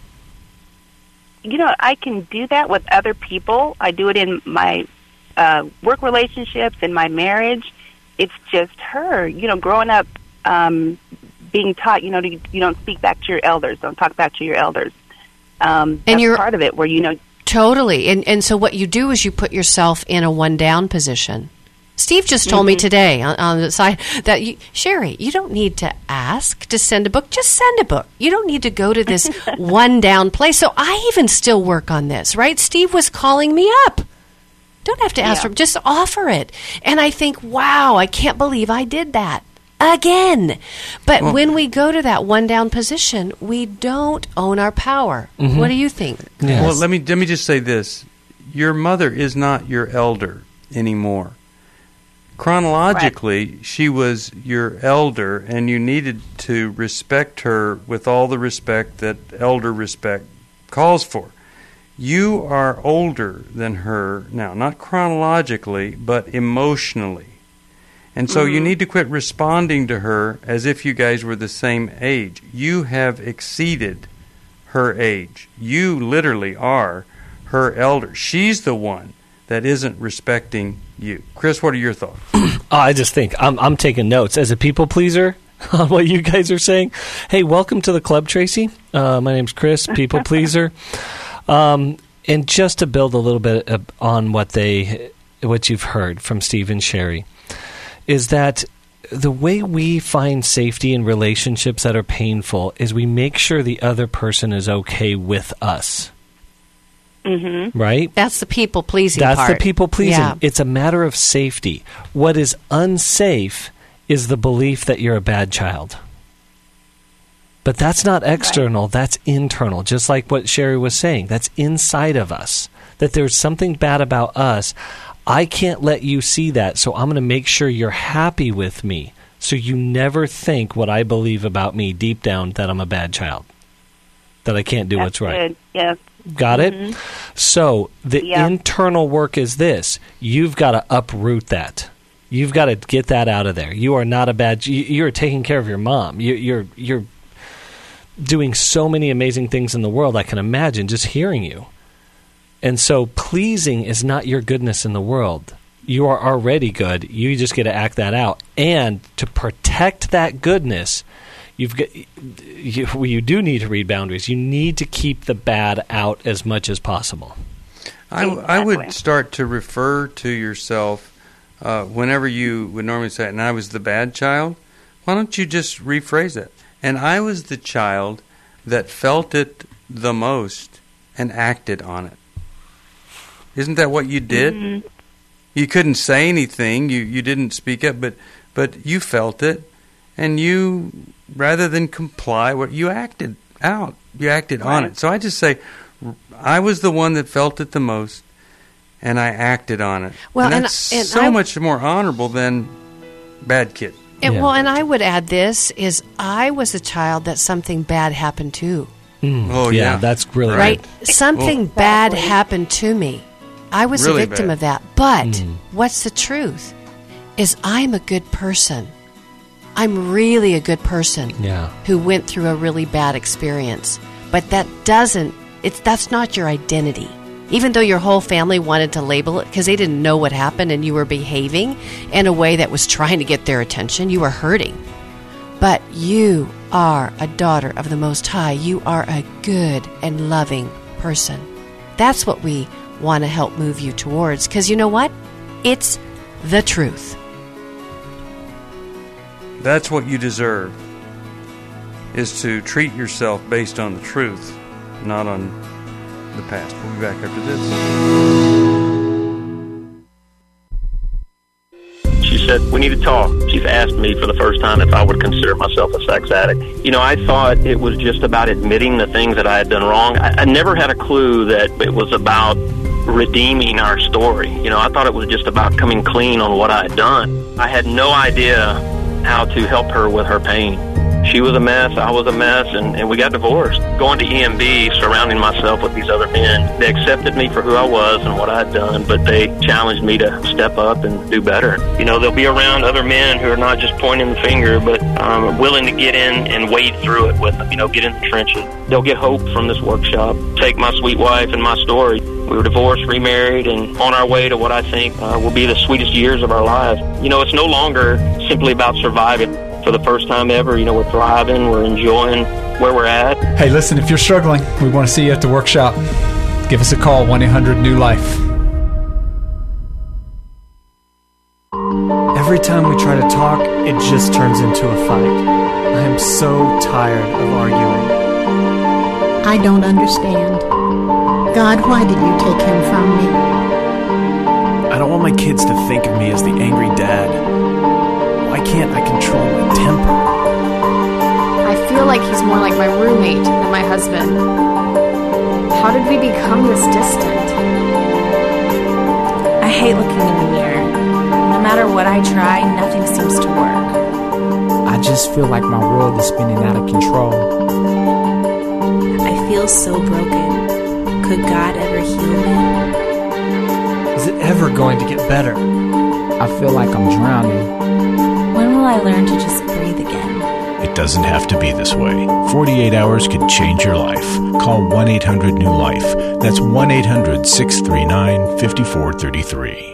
You know, I can do that with other people. I do it in my uh, work relationships, in my marriage. It's just her. You know, growing up, um, being taught, you know, to, you don't speak back to your elders. Don't talk back to your elders. Um, that's you're- part of it where, you know... Totally. And and so what you do is you put yourself in a one down position. Steve just told me Mhm. today on, on the side that, you, Sherry, you don't need to ask to send a book. Just send a book. You don't need to go to this one down place. So I even still work on this, right? Steve was calling me up. Don't have to ask Yeah. for just offer it. And I think, wow, I can't believe I did that again. But Well- when we go to that one down position, we don't own our power. Mhm. What do you think? Well, let me let me just say this: your mother is not your elder anymore. Chronologically, right. She was your elder, and you needed to respect her with all the respect that elder respect calls for. You are older than her now, not chronologically, but emotionally. And so mm-hmm. you need to quit responding to her as if you guys were the same age. You have exceeded her age. You literally are her elder. She's the one that isn't respecting you. Chris, what are your thoughts? oh, I just think I'm, I'm taking notes as a people pleaser on what you guys are saying. Hey, welcome to the club, Tracy. Uh, my name's Chris, people pleaser. Um, and just to build a little bit on what they, what you've heard from Steve and Sherry, is that the way we find safety in relationships that are painful is we make sure the other person is okay with us. Mm-hmm. Right? That's the people-pleasing That's part. That's the people-pleasing. Yeah. It's a matter of safety. What is unsafe is the belief that you're a bad child. But that's not external, right. That's internal, just like what Sherry was saying. That's inside of us, that there's something bad about us. I can't let you see that, so I'm going to make sure you're happy with me, so you never think what I believe about me deep down, that I'm a bad child, that I can't do That's what's right. Good. Yes. Got mm-hmm. it? So the yep. internal work is this. You've got to uproot that. You've got to get that out of there. You are not a bad... You're taking care of your mom. You, you're you're doing so many amazing things in the world, I can imagine, just hearing you. And so pleasing is not your goodness in the world. You are already good. You just get to act that out. And to protect that goodness, you've got, you, you do need to read boundaries. You need to keep the bad out as much as possible. I, I would start to refer to yourself uh, whenever you would normally say, and I was the bad child. Why don't you just rephrase it? And I was the child that felt it the most and acted on it. Isn't that what you did? Mm-hmm. You couldn't say anything. You you didn't speak up, but but you felt it, and you, rather than comply, what you acted out. You acted right. on it. So I just say, I was the one that felt it the most, and I acted on it. Well, and that's and, and so I, much more honorable than bad kid. And, yeah. Well, and I would add this, is I was a child that something bad happened to. Mm. Oh, yeah. yeah. That's really right. Good. Something well, bad happened to me. I was really a victim bad. of that. But mm. what's the truth? Is I'm a good person. I'm really a good person yeah. who went through a really bad experience. But that doesn't, it's that's not your identity. Even though your whole family wanted to label it because they didn't know what happened and you were behaving in a way that was trying to get their attention, you were hurting. But you are a daughter of the Most High. You are a good and loving person. That's what we want to help move you towards, because you know what? It's the truth. That's what you deserve, is to treat yourself based on the truth, not on the past. We'll be back after this. She said, we need to talk. She's asked me for the first time if I would consider myself a sex addict. You know, I thought it was just about admitting the things that I had done wrong. I, I never had a clue that it was about redeeming our story. You know, I thought it was just about coming clean on what I had done. I had no idea how to help her with her pain. She was a mess, I was a mess, and, and we got divorced. Going to E M B, surrounding myself with these other men, they accepted me for who I was and what I had done, but they challenged me to step up and do better. You know, they'll be around other men who are not just pointing the finger, but um, willing to get in and wade through it with them, you know, get in the trenches. They'll get hope from this workshop. Take my sweet wife and my story. We were divorced, remarried, and on our way to what I think uh, will be the sweetest years of our lives. You know, it's no longer simply about surviving. For the first time ever, you know, we're thriving, we're enjoying where we're at. Hey, listen, if you're struggling, we want to see you at the workshop. Give us a call, one eight hundred new life. Every time we try to talk, it just turns into a fight. I am so tired of arguing. I don't understand. God, why did you take him from me? I don't want my kids to think of me as the angry dad. Why can't I control my temper? I feel like he's more like my roommate than my husband. How did we become this distant? hate looking in the mirror. No matter what I try, nothing seems to work. I just feel like my world is spinning out of control. I feel so broken. Could God ever heal me? Is it ever going to get better? I feel like I'm drowning. When will I learn to just breathe again? It doesn't have to be this way. forty-eight hours could change your life. Call one eight hundred new life. That's one eight hundred six three nine five four three three.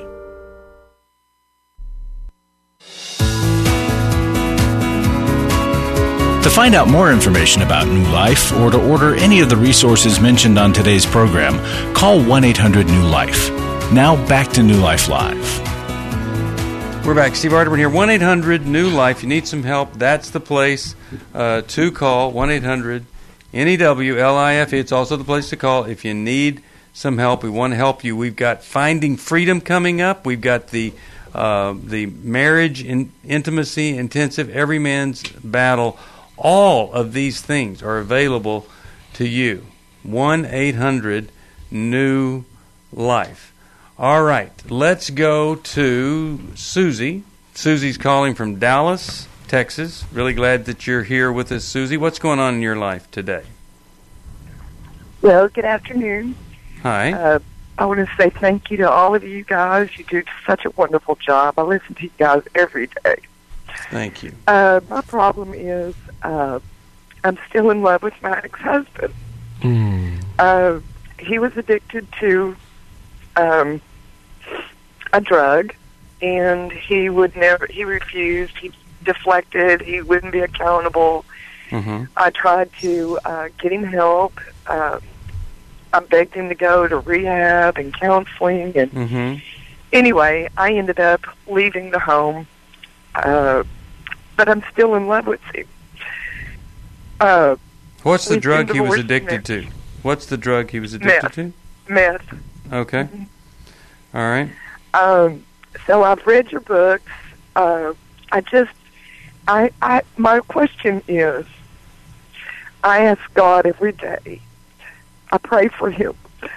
To find out more information about New Life or to order any of the resources mentioned on today's program, call one eight hundred new life. Now back to New Life Live. We're back. Steve Arterburn here. one eight hundred new life. You need some help, that's the place uh, to call. one eight hundred N E W L I F E. It's also the place to call if you need some help. We want to help you. We've got Finding Freedom coming up. We've got the uh, the Marriage in Intimacy Intensive, Every Man's Battle. All of these things are available to you. one eight hundred new life. All right, let's go to Susie. Susie's calling from Dallas, Texas. Really glad that you're here with us, Susie. What's going on in your life today? Well, good afternoon. Hi. Uh, I want to say thank you to all of you guys. You do such a wonderful job. I listen to you guys every day. Thank you. Uh, my problem is uh, I'm still in love with my ex-husband. Mm. Uh, he was addicted to um, a drug, and he would never, he refused, he deflected, he wouldn't be accountable. Mm-hmm. I tried to uh, get him help. Uh, I begged him to go to rehab and counseling, and Mm-hmm. anyway, I ended up leaving the home, uh, but I'm still in love with him. Uh, What's the we've drug been he was divorced addicted now. to? What's the drug he was addicted Meth. to? Meth. Okay. All right. Um, so I've read your books. Uh, I just, I, I, my question is, I ask God every day. I pray for him.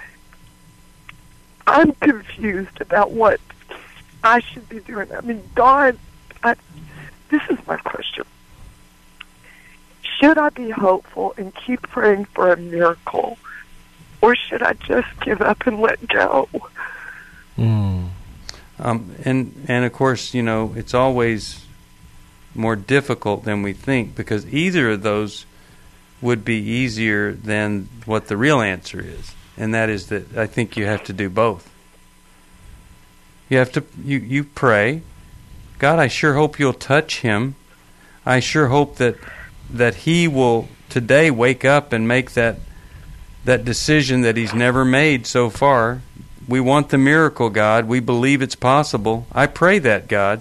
I'm confused about what I should be doing. I mean, God, I, this is my question. Should I be hopeful and keep praying for a miracle, or should I just give up and let go? Mm. Um, and and of course, you know, it's always more difficult than we think, because either of those would be easier than what the real answer is, and that is that I think you have to do both. You have to you you pray, God, I sure hope you'll touch him. I sure hope that that he will today wake up and make that that decision that he's never made so far. We want the miracle, God. We believe it's possible. I pray that, God.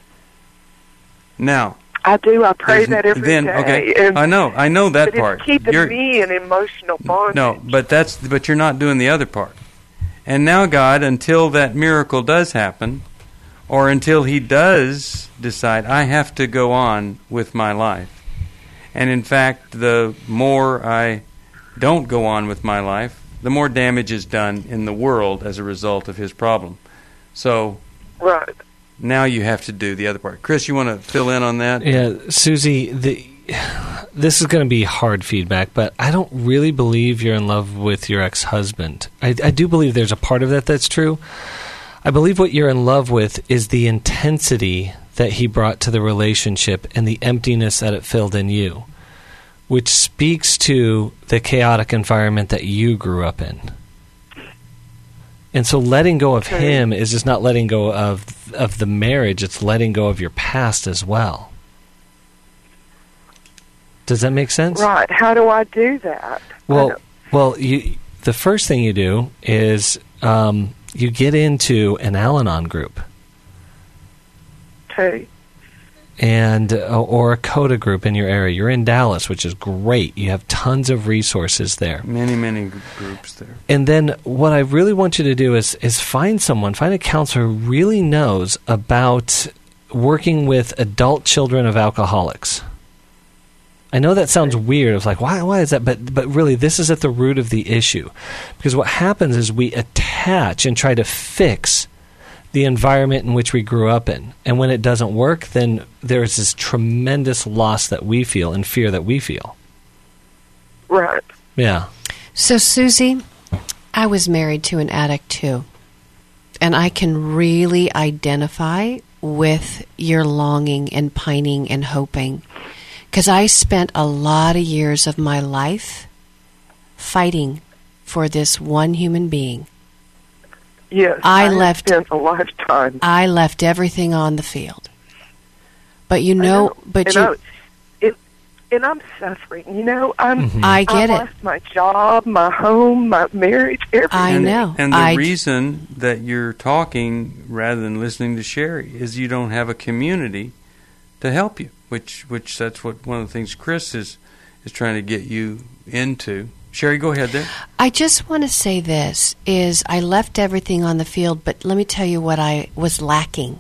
Now, I do. I pray that every then, day. Okay, And- I know. I know that but part. It's keeping You're- me in emotional bondage. No, but that's but you're not doing the other part. And now, God, until that miracle does happen, or until he does decide, I have to go on with my life. And in fact, the more I don't go on with my life, the more damage is done in the world as a result of his problem. So right. now you have to do the other part. Chris, you want to fill in on that? Yeah, Susie, the, this is going to be hard feedback, but I don't really believe you're in love with your ex-husband. I, I do believe there's a part of that that's true. I believe what you're in love with is the intensity that he brought to the relationship and the emptiness that it filled in you, which speaks to the chaotic environment that you grew up in. And so letting go of Okay. him is just not letting go of of the marriage, it's letting go of your past as well. Does that make sense? Right. How do I do that? Well, well, you, the first thing you do is um, you get into an Al-Anon group. Okay. And uh, or a CODA group in your area. You're in Dallas, which is great. You have tons of resources there. Many, many g- groups there. And then what I really want you to do is is find someone, find a counselor who really knows about working with adult children of alcoholics. I know that sounds weird. It's like, why why is that? But but really, this is at the root of the issue. Because what happens is we attach and try to fix the environment in which we grew up in. And when it doesn't work, then there's this tremendous loss that we feel and fear that we feel. Right. Yeah. So, Susie, I was married to an addict too. And I can really identify with your longing and pining and hoping. Because I spent a lot of years of my life fighting for this one human being. Yes, I, I left spent a lifetime. I left everything on the field. But you know, know. but and you... I, it, and I'm suffering, you know. I'm, Mm-hmm. I get I it. lost my job, my home, my marriage, everything. I and, know. And the I... reason that you're talking rather than listening to Sherry is you don't have a community to help you, which which that's what one of the things Chris is is trying to get you into. Sherry, go ahead there. I just want to say this, is I left everything on the field, but let me tell you what I was lacking.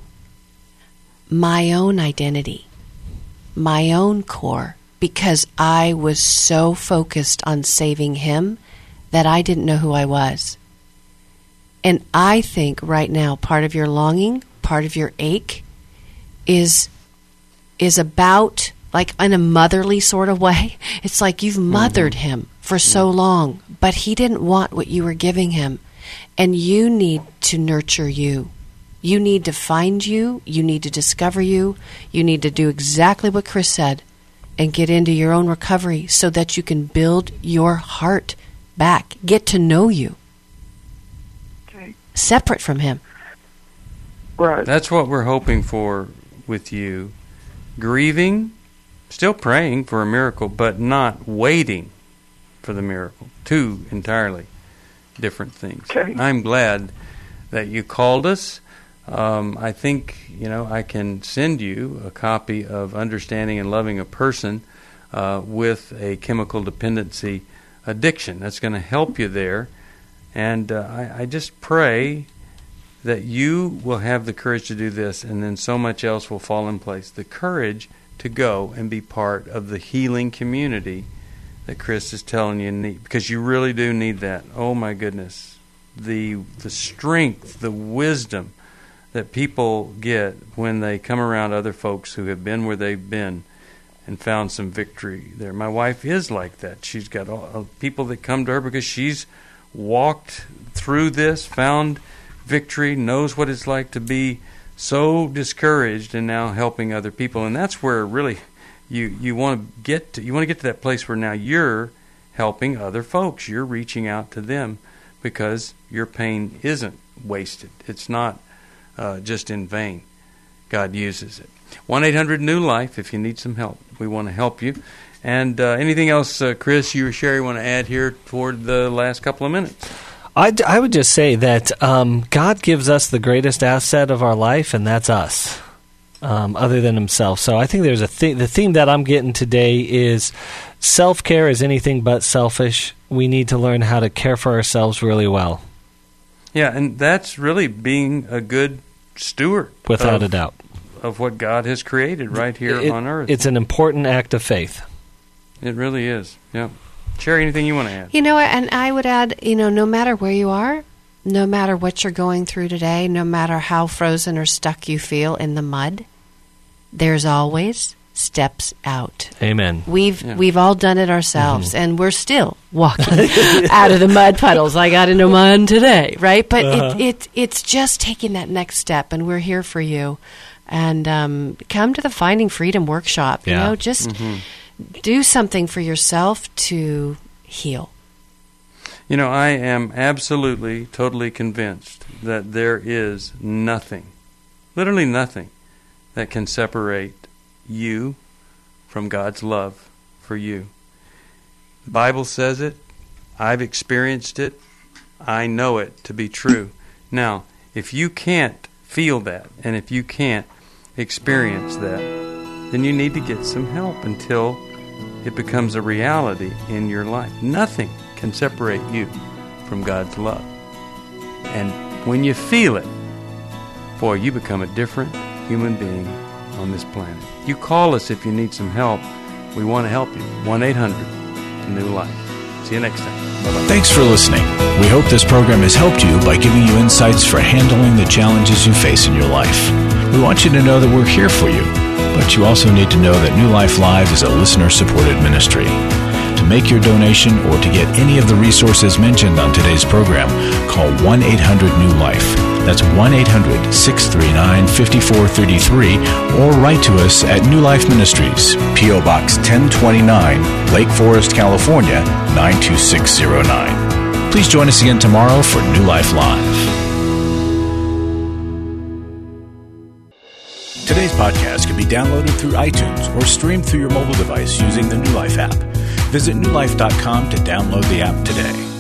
My own identity, my own core, because I was so focused on saving him that I didn't know who I was. And I think right now part of your longing, part of your ache is is about, like in a motherly sort of way, it's like you've mothered mm-hmm. him for so long, but he didn't want what you were giving him. And you need to nurture you. You need to find you. You need to discover you. You need to do exactly what Chris said and get into your own recovery so that you can build your heart back. Get to know you. Okay. Separate from him. Right. That's what we're hoping for with you. Grieving, still praying for a miracle, but not waiting for the miracle. Two entirely different things. Okay. I'm glad that you called us. Um, I think, you know, I can send you a copy of Understanding and Loving a Person uh, with a chemical dependency addiction. That's going to help you there. And uh, I, I just pray that you will have the courage to do this, and then so much else will fall in place. The courage to go and be part of the healing community that Chris is telling you need, because you really do need that. Oh my goodness. The the strength, the wisdom that people get when they come around other folks who have been where they've been and found some victory there. My wife is like that. She's got all, uh, people that come to her because she's walked through this, found victory, knows what it's like to be so discouraged, and now helping other people. And that's where really you you want to get to. You want to get to that place where now you're helping other folks. You're reaching out to them because your pain isn't wasted. It's not uh, just in vain. God uses it. one eight hundred new life if you need some help. We want to help you. And uh, anything else, uh, Chris, you or Sherry want to add here toward the last couple of minutes? I'd, I would just say that um, God gives us the greatest asset of our life, and that's us, um, other than himself. So I think there's a th- the theme that I'm getting today is self-care is anything but selfish. We need to learn how to care for ourselves really well. Yeah, and that's really being a good steward. Without of, a doubt. Of what God has created right here it, on earth. It's an important act of faith. It really is, yeah. Sherry, anything you want to add? You know, and I would add, you know, no matter where you are, no matter what you're going through today, no matter how frozen or stuck you feel in the mud, there's always steps out. Amen. We've yeah. we've all done it ourselves, mm-hmm. and we're still walking out of the mud puddles. I got into one today, right? But uh-huh. it, it it's just taking that next step, and we're here for you. And um, come to the Finding Freedom workshop. You yeah. know, just mm-hmm. do something for yourself to heal. You know, I am absolutely, totally convinced that there is nothing, literally nothing, that can separate you from God's love for you. The Bible says it. I've experienced it. I know it to be true. Now, if you can't feel that, and if you can't experience that, then you need to get some help until it becomes a reality in your life. Nothing can separate you from God's love. And when you feel it, boy, you become a different human being on this planet. You call us if you need some help. We want to help you. one eight hundred new life. See you next time. Bye-bye. Thanks for listening. We hope this program has helped you by giving you insights for handling the challenges you face in your life. We want you to know that we're here for you, but you also need to know that New Life Live is a listener-supported ministry. To make your donation or to get any of the resources mentioned on today's program, call one eight hundred new life. That's one eight hundred, six three nine, five four three three, or write to us at New Life Ministries, P O. Box ten twenty-nine, Lake Forest, California, nine two six zero nine. Please join us again tomorrow for New Life Live. Today's podcast can be downloaded through iTunes or streamed through your mobile device using the New Life app. Visit new life dot com to download the app today.